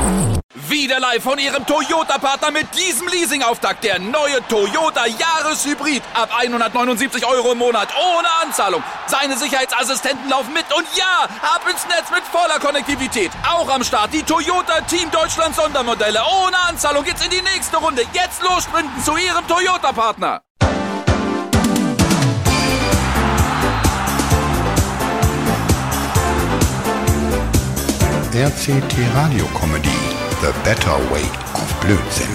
Wieder live von Ihrem Toyota-Partner mit diesem Leasing-Auftakt. Der neue Toyota Jahreshybrid. Ab 179 € im Monat. Ohne Anzahlung. Seine Sicherheitsassistenten laufen mit. Und ja, ab ins Netz mit voller Konnektivität. Auch am Start die Toyota Team Deutschland Sondermodelle. Ohne Anzahlung geht's in die nächste Runde. Jetzt los sprinten zu Ihrem Toyota-Partner. RCT Radio Comedy. The Better Way of Blödsinn.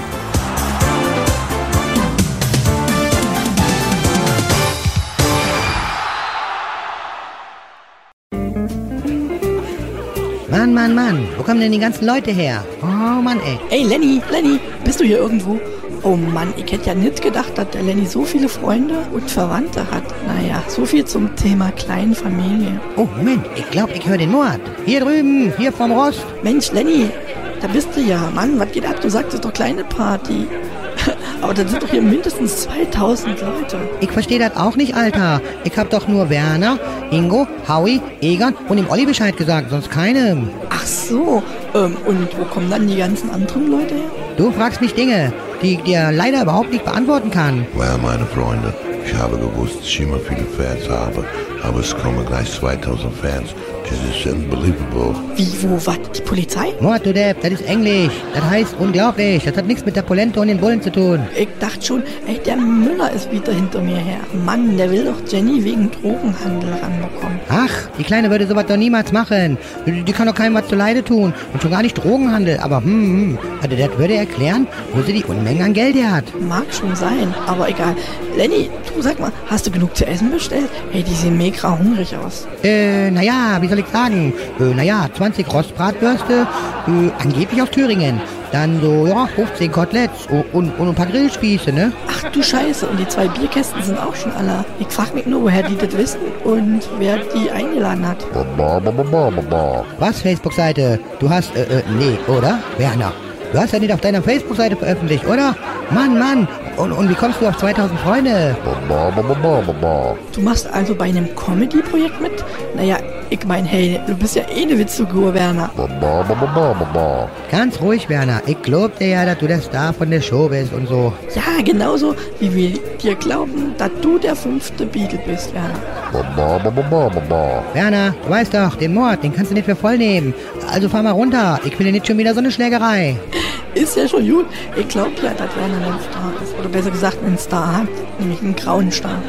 Mann, wo kommen denn die ganzen Leute her? Oh Mann, ey. Ey, Lenny, bist du hier irgendwo? Oh Mann, ich hätte ja nicht gedacht, dass der Lenny so viele Freunde und Verwandte hat. Naja, so viel zum Thema Kleinfamilie. Oh, Moment, ich glaube, ich höre den Mord. Hier drüben, hier vom Rost. Mensch, Lenny, da bist du ja. Mann, was geht ab? Du sagtest doch kleine Party. Aber da sind doch hier mindestens 2000 Leute. Ich verstehe das auch nicht, Alter. Ich hab doch nur Werner, Ingo, Howie, Egon und dem Olli Bescheid gesagt, sonst keinem. Ach so, und wo kommen dann die ganzen anderen Leute her? Du fragst mich Dinge, die ich dir leider überhaupt nicht beantworten kann. Well, meine Freunde, ich habe gewusst, dass ich immer viele Fans habe, aber es kommen gleich 2000 Fans. Das ist unbelievable. Wie, wo, was? Die Polizei? Mord, du Depp, das ist Englisch. Das heißt unglaublich. Das hat nichts mit der Polente und den Bullen zu tun. Ich dachte schon, ey, der Müller ist wieder hinter mir her. Mann, der will doch Jenny wegen Drogenhandel ranbekommen. Ach, die Kleine würde sowas doch niemals machen. Die kann doch keinem was zuleide tun. Und schon gar nicht Drogenhandel. Aber, also das würde erklären, wo sie die Unmengen an Geld her hat. Mag schon sein, aber egal. Lenny, du sag mal, hast du genug zu essen bestellt? Hey, die sehen mega hungrig aus. Naja, wie soll ich sagen? 20 Rostbratwürste, angeblich aus Thüringen. Dann so, 15 Koteletts und ein paar Grillspieße, ne? Ach du Scheiße, und die 2 Bierkästen sind auch schon alle. Ich frag mich nur, woher die das wissen und wer die eingeladen hat. Was, Facebook-Seite? Du hast, nee, oder? Werner, du hast ja nicht auf deiner Facebook-Seite veröffentlicht, oder? Mann, und wie kommst du auf 2000 Freunde? Du machst also bei einem Comedy-Projekt mit? Naja, ich mein, hey, du bist ja eh eine Witzfigur, Werner. Ganz ruhig, Werner. Ich glaub dir ja, dass du der Star von der Show bist und so. Ja, genauso wie wir dir glauben, dass du der 5. Beatle bist, Werner. Werner, du weißt doch, den Mord, den kannst du nicht für voll nehmen. Also fahr mal runter. Ich will dir nicht schon wieder so eine Schlägerei. Ist ja schon gut. Ich glaub ja, dass Werner ein Star ist. Oder besser gesagt, einen Star hat. Nämlich einen grauen Star.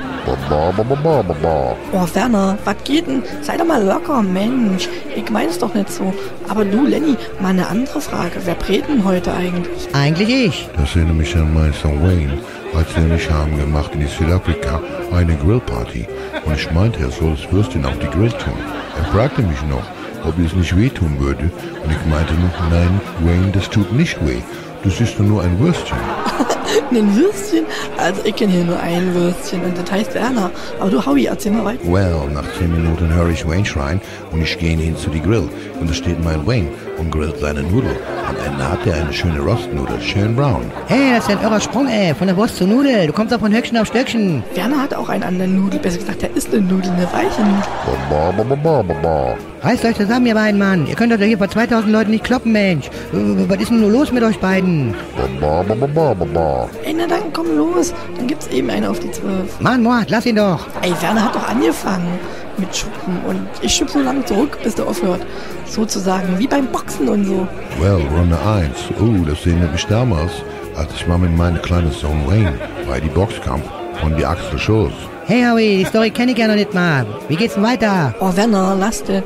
Oh, Werner, was geht denn? Sei doch mal locker, Mensch. Ich mein's doch nicht so. Aber du, Lenny, mal eine andere Frage. Wer brät denn heute eigentlich? Eigentlich ich. Das erinnert mich an meinen Sohn Wayne. Als wir mich haben gemacht in Südafrika eine Grillparty. Und ich meinte, er soll das Würstchen auf die Grill tun. Er fragte mich noch, ob es nicht wehtun würde. Und ich meinte nur, nein, Wayne, das tut nicht weh. Das ist nur ein Würstchen. Ein Würstchen? Also ich kenne hier nur ein Würstchen und das heißt Werner. Aber du, Howie, erzähl mal weiter. Well, nach 10 Minuten höre ich Wayne schreien und ich gehe hin zu die Grill. Und da steht mein Wayne und grillt seine Nudel. Am Ende hat er eine schöne Rostnudel, schön braun. Hey, das ist ja ein irrer Sprung, ey. Von der Wurst zur Nudel. Du kommst auch von Höckchen auf Stöckchen. Werner hat auch einen anderen Nudel. Besser gesagt, er ist eine Nudel, eine weiche Nudel. Reißt euch zusammen, ihr beiden, Mann. Ihr könnt euch hier vor 2000 Leuten nicht kloppen, Mensch. Was ist denn nur los mit euch beiden? Ey, na dann komm los. Dann gibt's eben eine auf die 12. Mann, Mord, lass ihn doch. Ey, Werner hat doch angefangen mit Schuppen und ich schub so lange zurück, bis der aufhört. Sozusagen wie beim Boxen und so. Well, Runde 1. Das erinnert mich damals, als ich mal mit meinem kleinen Sohn Wayne bei die Boxkampf von die Axel Schoß. Hey, Howie, die Story kenne ich ja noch nicht mal. Wie geht's denn weiter? Oh, Werner, lass das.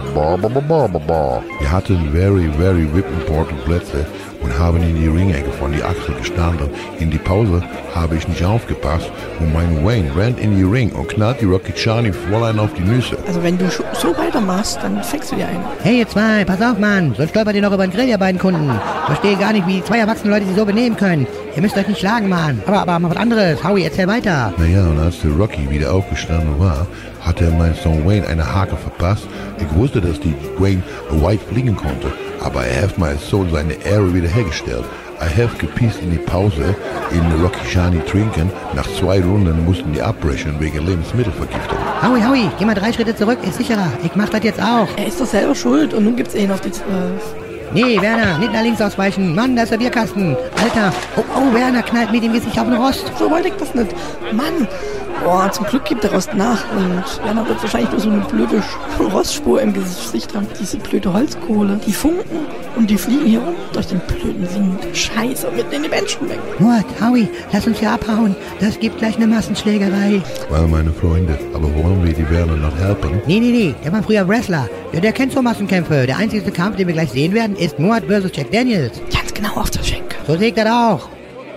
Wir hatten very, very important Plätze und haben in die Ringecke von die Axel gestanden. In die Pause habe ich nicht aufgepasst und mein Wayne rennt in die Ring und knallt die Rocky Charlie voll ein auf die Nüsse. Also wenn du so weitermachst, dann fängst du dir einen. Hey, ihr zwei, pass auf, Mann. Sonst stolpert ihr noch über den Grill, ihr beiden Kunden. Verstehe gar nicht, wie 2 erwachsene Leute sich so benehmen können. Ihr müsst euch nicht schlagen, Mann. Aber mal was anderes. Howie, erzähl weiter. Naja, und als der Rocky wieder aufgestanden war, hatte mein Sohn Wayne eine Hake verpasst. Ich wusste, dass die Wayne weit fliegen konnte, aber er hat mein Sohn seine Ehre wiederhergestellt. I have gepisst in die Pause in Rocky Shani trinken. Nach 2 Runden mussten die abbrechen wegen Lebensmittelvergiftung. Howie, geh mal 3 Schritte zurück, ist sicherer. Ich mach das jetzt auch. Er ist doch selber schuld und nun gibt's ihn auf die 12. Nee, Werner, nicht nach links ausweichen. Mann, da ist der Bierkasten. Alter. Oh, Werner knallt mit dem Gesicht auf den Rost. So wollte ich das nicht. Mann. Boah, zum Glück gibt der Rost nach und Werner wird wahrscheinlich nur so eine blöde Rostspur im Gesicht haben. Diese blöde Holzkohle, die funken und die fliegen hier rum durch den blöden Wind. Scheiße, mitten in die Menschen weg. Murat, Howie, lass uns hier abhauen. Das gibt gleich eine Massenschlägerei. Well, meine Freunde, aber wollen wir die Werner noch helfen? Nee, der war früher Wrestler. Der kennt so Massenkämpfe. Der einzige Kampf, den wir gleich sehen werden, ist Murat versus Jack Daniels. Ganz genau auf der Schenke. So sehe ich das auch.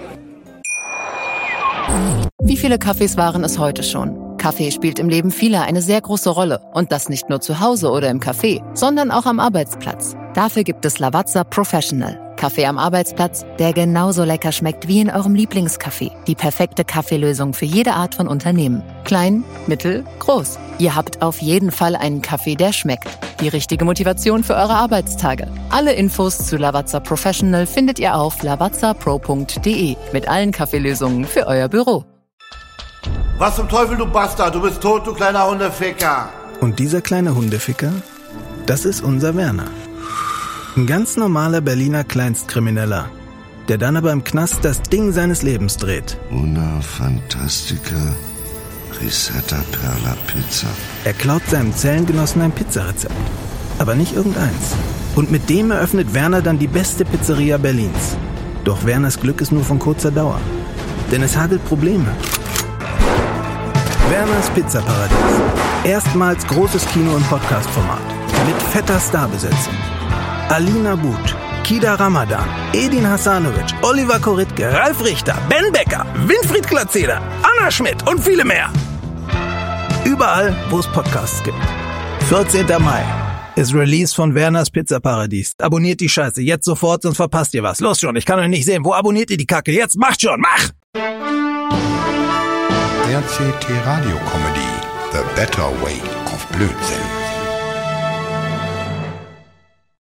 Wie viele Kaffees waren es heute schon? Kaffee spielt im Leben vieler eine sehr große Rolle. Und das nicht nur zu Hause oder im Café, sondern auch am Arbeitsplatz. Dafür gibt es Lavazza Professional. Kaffee am Arbeitsplatz, der genauso lecker schmeckt wie in eurem Lieblingscafé. Die perfekte Kaffeelösung für jede Art von Unternehmen. Klein, mittel, groß. Ihr habt auf jeden Fall einen Kaffee, der schmeckt. Die richtige Motivation für eure Arbeitstage. Alle Infos zu Lavazza Professional findet ihr auf lavazzapro.de mit allen Kaffeelösungen für euer Büro. Was zum Teufel, du Bastard? Du bist tot, du kleiner Hundeficker. Und dieser kleine Hundeficker, das ist unser Werner. Ein ganz normaler Berliner Kleinstkrimineller, der dann aber im Knast das Ding seines Lebens dreht. Una Fantastica Risetta Perla Pizza. Er klaut seinem Zellengenossen ein Pizzarezept, aber nicht irgendeins. Und mit dem eröffnet Werner dann die beste Pizzeria Berlins. Doch Werners Glück ist nur von kurzer Dauer, denn es hagelt Probleme. Werners Pizzaparadies. Erstmals großes Kino- und Podcast-Format. Mit fetter Starbesetzung. Alina But, Kida Ramadan, Edin Hasanovic, Oliver Koritke, Ralf Richter, Ben Becker, Winfried Glatzeder, Anna Schmidt und viele mehr. Überall, wo es Podcasts gibt. 14. Mai ist Release von Werners Pizzaparadies. Abonniert die Scheiße jetzt sofort, sonst verpasst ihr was. Los schon, ich kann euch nicht sehen. Wo abonniert ihr die Kacke? Jetzt macht schon, mach! RCT Radio Comedy, The Better Way of Blödsinn.